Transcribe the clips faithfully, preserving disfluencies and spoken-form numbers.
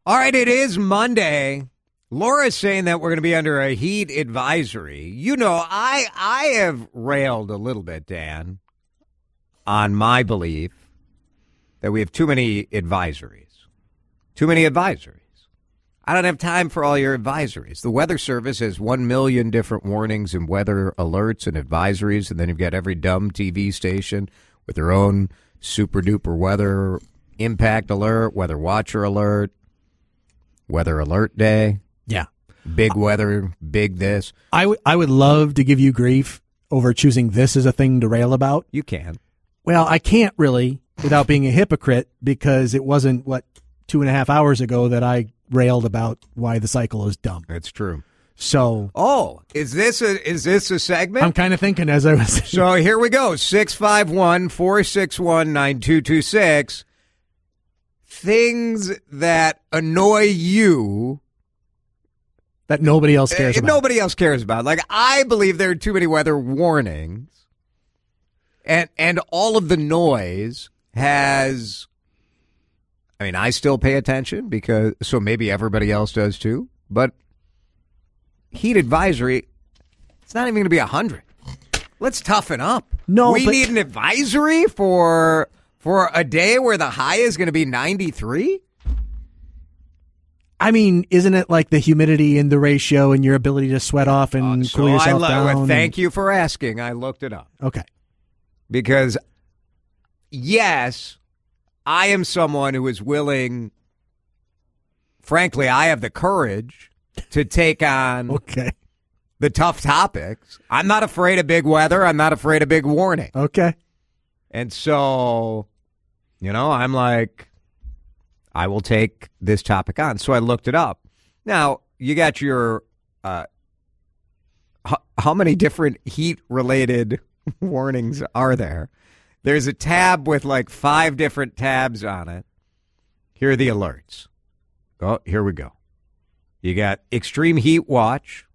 All right, it is Monday. Laura's saying that we're going to be under a heat advisory. You know, I I have railed a little bit, Dan, on my belief that we have too many advisories. Too many advisories. I don't have time for all your advisories. The Weather Service has one million different warnings and weather alerts and advisories, and then you've got every dumb T V station with their own super-duper weather impact alert, weather watcher alert, weather alert day. Yeah. Big weather, big this. I, w- I would love to give you grief over choosing this as a thing to rail about. You can. Well, I can't really without being a hypocrite because it wasn't, what, two and a half hours ago that I railed about why the cycle is dumb. That's true. So. Oh, is this a is this a segment? I'm kind of thinking as I was. So here we go. six five one, four six one, nine two two six. Things that annoy you. That nobody else cares uh, about. Nobody else cares about. Like, I believe there are too many weather warnings. And and all of the noise has, I mean, I still pay attention because, so maybe everybody else does too. But heat advisory, it's not even going to be one hundred. Let's toughen up. No, we but, need an advisory for for a day where the high is going to be ninety-three? I mean, isn't it like the humidity in the ratio and your ability to sweat off and Uh, so cool yourself I, down? well, thank and, you for asking. I looked it up. Okay. Because, yes, I am someone who is willing, frankly, I have the courage to take on Okay. the tough topics. I'm not afraid of big weather. I'm not afraid of big warning. Okay. And so, you know, I'm like, I will take this topic on. So I looked it up. Now, you got your, uh, h- how many different heat-related warnings are there? There's a tab with like five different tabs on it. Here are the alerts. Oh, here we go. You got extreme heat watch.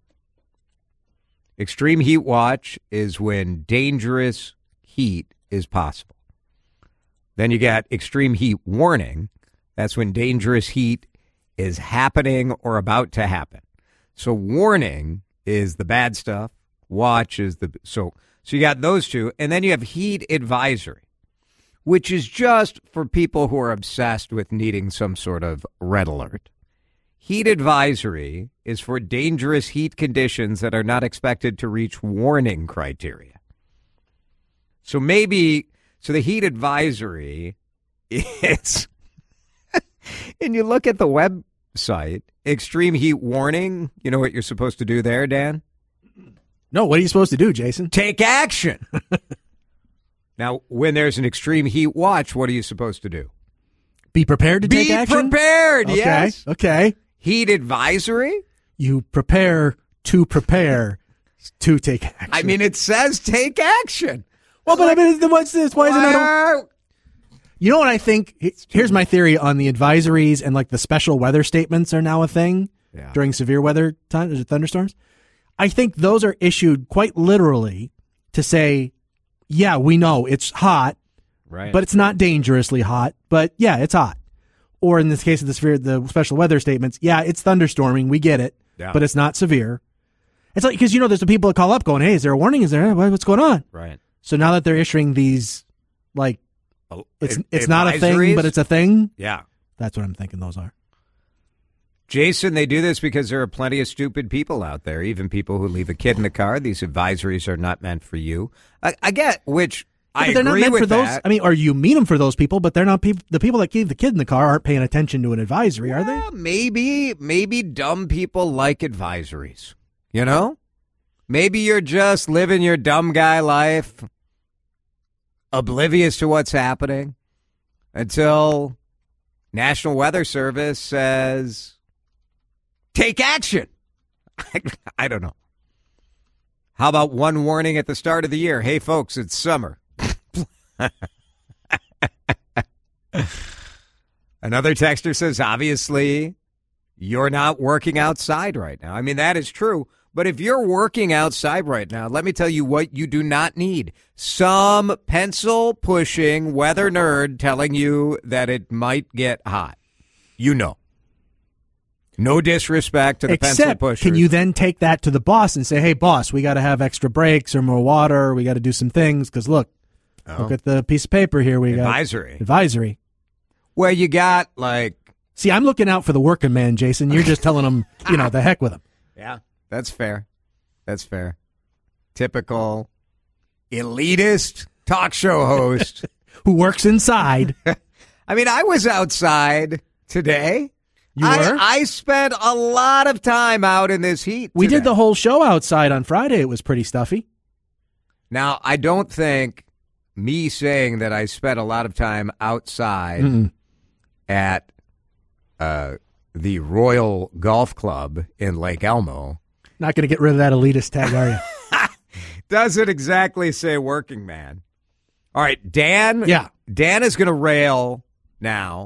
Extreme heat watch is when dangerous heat is possible. Then you got extreme heat warning. That's when dangerous heat is happening or about to happen. So warning is the bad stuff. Watch is the so so you got those two, and then you have heat advisory, which is just for people who are obsessed with needing some sort of red alert. Heat advisory is for dangerous heat conditions that are not expected to reach warning criteria. So maybe so the heat advisory is and you look at the website, extreme heat warning, you know what you're supposed to do there, Dan? No, what are you supposed to do, Jason? Take action. Now, when there's an extreme heat watch, what are you supposed to do? Be prepared to Be take action? Be prepared, okay. yes. Okay. Heat advisory? You prepare to prepare to take action. I mean, it says take action. Well, but like, I mean, then what's this? Why is it not? A- You know what I think? Here's my theory on the advisories and like the special weather statements are now a thing yeah. during severe weather times, thunderstorms. I think those are issued quite literally to say, yeah, we know it's hot, right? But it's not dangerously hot. But yeah, it's hot. Or in this case of the severe, the special weather statements, yeah, it's thunderstorming. We get it, yeah. But it's not severe. It's like, because, you know, there's the people that call up going, hey, is there a warning? Is there, what's going on? Right. So now that they're issuing these, like, oh, it's ad- it's not a thing, advisories? but it's a thing. Yeah. That's what I'm thinking those are. Jason, they do this because there are plenty of stupid people out there, even people who leave a kid in the car. These advisories are not meant for you. I, I get, which Yeah, I but they're agree not meant with for those. that. I mean, or you mean them for those people, but they're not people. The people that leave the kid in the car aren't paying attention to an advisory, are they? Well, maybe, maybe dumb people like advisories. You know, maybe you're just living your dumb guy life, oblivious to what's happening, until National Weather Service says, take action. I, I don't know. How about one warning at the start of the year? Hey, folks, it's summer. Another texter says, obviously, you're not working outside right now. I mean, that is true. But if you're working outside right now, let me tell you what you do not need. Some pencil-pushing weather nerd telling you that it might get hot. You know. No disrespect to the pencil Except, pushers. can you then take that to the boss and say, hey, boss, we got to have extra breaks or more water. We got to do some things because, look, Oh. look at the piece of paper here. We Advisory. got advisory. Where you got, like... See, I'm looking out for the working man, Jason. You're just telling him, you know, the heck with him. Yeah, that's fair. That's fair. Typical elitist talk show host. Who works inside. I mean, I was outside today. You I, were? I spent a lot of time out in this heat We today. did the whole show outside on Friday. It was pretty stuffy. Now, I don't think me saying that I spent a lot of time outside Mm-mm. at uh, the Royal Golf Club in Lake Elmo Not going to get rid of that elitist tag, are you? doesn't exactly say working man. All right, Dan. Yeah. Dan is going to rail now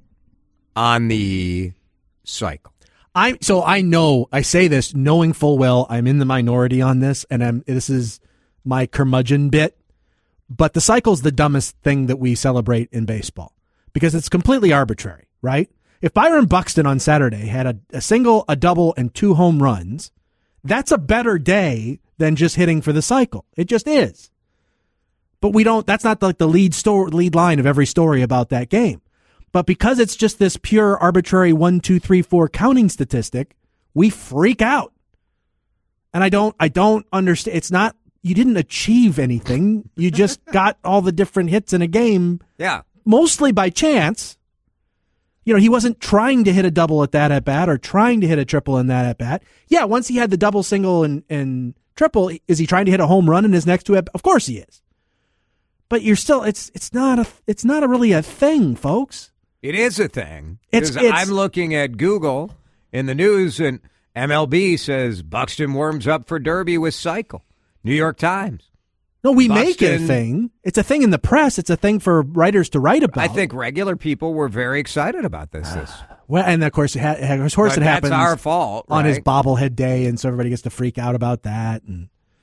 on the cycle. I so I know I say this knowing full well I'm in the minority on this, and I'm this is my curmudgeon bit. But the cycle's the dumbest thing that we celebrate in baseball because it's completely arbitrary, right? If Byron Buxton on Saturday had a, a single, a double, and two home runs, that's a better day than just hitting for the cycle. It just is. But we don't. That's not like the lead story, lead line of every story about that game. But because it's just this pure arbitrary one, two, three, four counting statistic, we freak out. And I don't. I don't understand. It's not. You didn't achieve anything. You just got all the different hits in a game, Yeah. mostly by chance. You know, he wasn't trying to hit a double at that at bat or trying to hit a triple in that at bat. Yeah, once he had the double, single, and, and triple, is he trying to hit a home run in his next two at bat? Of course he is. But you're still, it's it's not a it's not a really a thing, folks. It is a thing. It's- 'Cause it's- I'm looking at Google in the news, and M L B says Buxton warms up for Derby with cycle. New York Times. No, we make it a Buxton- thing. It's a thing in the press. It's a thing for writers to write about. I think regular people were very excited about this. This, Well, and of course, it ha- of course, But it happens that's our fault, on his right? bobblehead day, and so everybody gets to freak out about that. And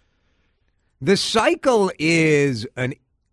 The cycle is an.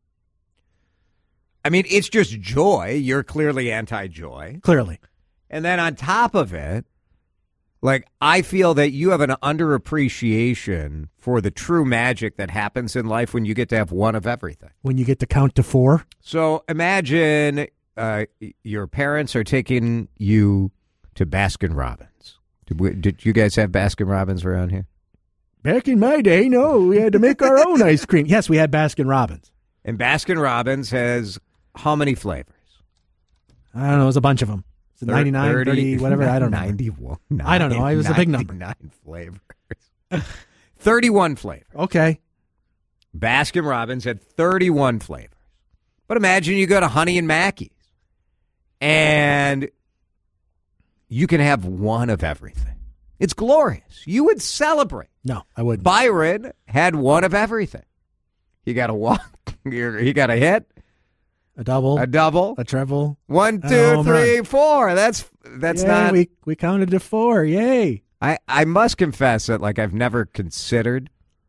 I mean, it's just joy. You're clearly anti-joy. clearly, And then on top of it, like, I feel that you have an underappreciation for the true magic that happens in life when you get to have one of everything. when you get to count to four, So imagine uh, your parents are taking you to Baskin Robbins. Did, we, did you guys have Baskin Robbins around here? back in my day, no, we had to make our own ice cream. Yes, we had Baskin Robbins. And Baskin Robbins has how many flavors? I don't know. It was a bunch of them. Is it ninety-nine, thirty, thirty, whatever? I don't know. ninety-one. I don't know. It was a big number. ninety-nine flavors. thirty-one flavors. Okay. Baskin Robbins had thirty-one flavors. But imagine you go to Honey and Mackey's and you can have one of everything. It's glorious. You would celebrate. No, I wouldn't. Byron had one of everything. He got a walk. He got a hit, A double, a double, a treble. one, a two, home three, run. four. That's that's Yay, not. We we counted to four. Yay! I I must confess that like I've never considered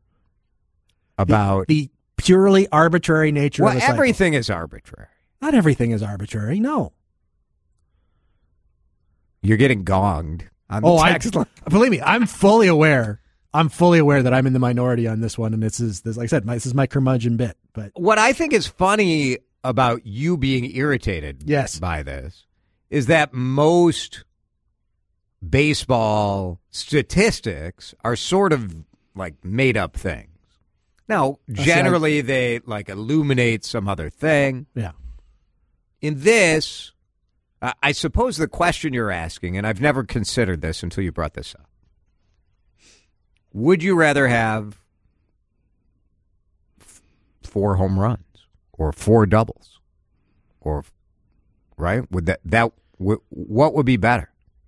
about The purely arbitrary nature well of the cycle. everything is arbitrary. Not everything is arbitrary. No. You're getting gonged on the Oh, I text line. believe me. I'm fully aware. I'm fully aware that I'm in the minority on this one, and this is this. Like I said, my, this is my curmudgeon bit. But What I think is funny about you being irritated Yes. by this is that most baseball statistics are sort of like made up things. Now, generally they like illuminate some other thing. yeah, In this, uh, I suppose the question you're asking, and I've never considered this until you brought this up. Would you rather have f- four home runs or four doubles, or right? Would that that w- what would be better?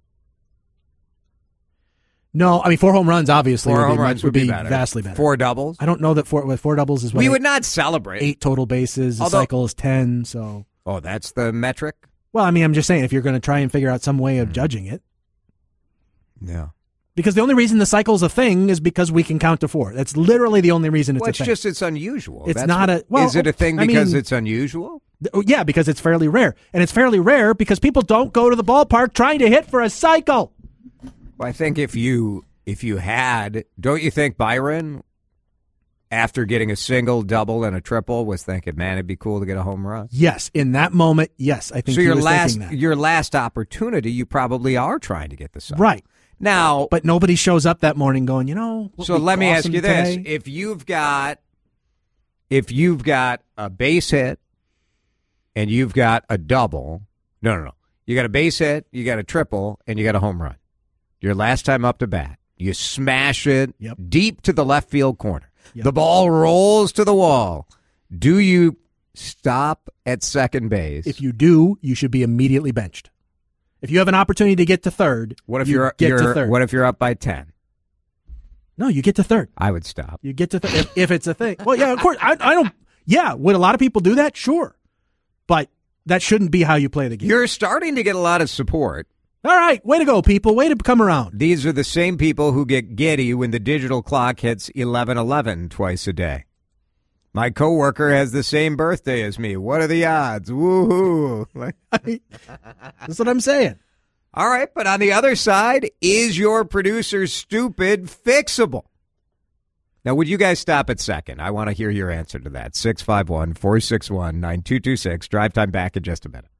no. I mean, four home runs obviously Four would, home be, runs would be, better. vastly better. Four doubles. I don't know that four with four doubles is what We eight, would not celebrate. eight total bases. The Although- cycle is ten. So, Oh, that's the metric. well, I mean, I'm just saying if you're going to try and figure out some way of judging it, Yeah. because the only reason the cycle's a thing is because we can count to four. That's literally the only reason it's Well, a it's thing. just it's unusual. It's That's not what- a- well, is it a thing I because mean- it's unusual? Th- Yeah, because it's fairly rare. And it's fairly rare because people don't go to the ballpark trying to hit for a cycle. Well, I think if you if you had, don't you think Byron, after getting a single, double, and a triple, was thinking, man, it'd be cool to get a home run? Yes, in that moment, yes, I think so. he Your was last thinking that. your last opportunity, you probably are trying to get the side. Right. Now, but nobody shows up that morning going, you know. So let me ask you today? this: if you've got, if you've got a base hit, and you've got a double, no, no, no, you got a base hit, you got a triple, and you got a home run. Your last time up to bat, you smash it yep. deep to the left field corner. Yep. The ball rolls to the wall. Do you stop at second base? If you do, you should be immediately benched. If you have an opportunity to get to third, what if you you're, get you're to third. What if you're up by ten? No, you get to third. I would stop. You get to third if, if it's a thing. Well, yeah, of course. I, I don't. Yeah, would a lot of people do that? Sure, but that shouldn't be how you play the game. You're starting to get a lot of support. All right, way to go, people. Way to come around. These are the same people who get giddy when the digital clock hits eleven eleven twice a day. My coworker has the same birthday as me. What are the odds? Woohoo. That's what I'm saying. All right, but on the other side, is your producer stupid fixable? Now, would you guys stop at second? I want to hear your answer to that. six five one, four six one, nine two two six. Drive time back in just a minute.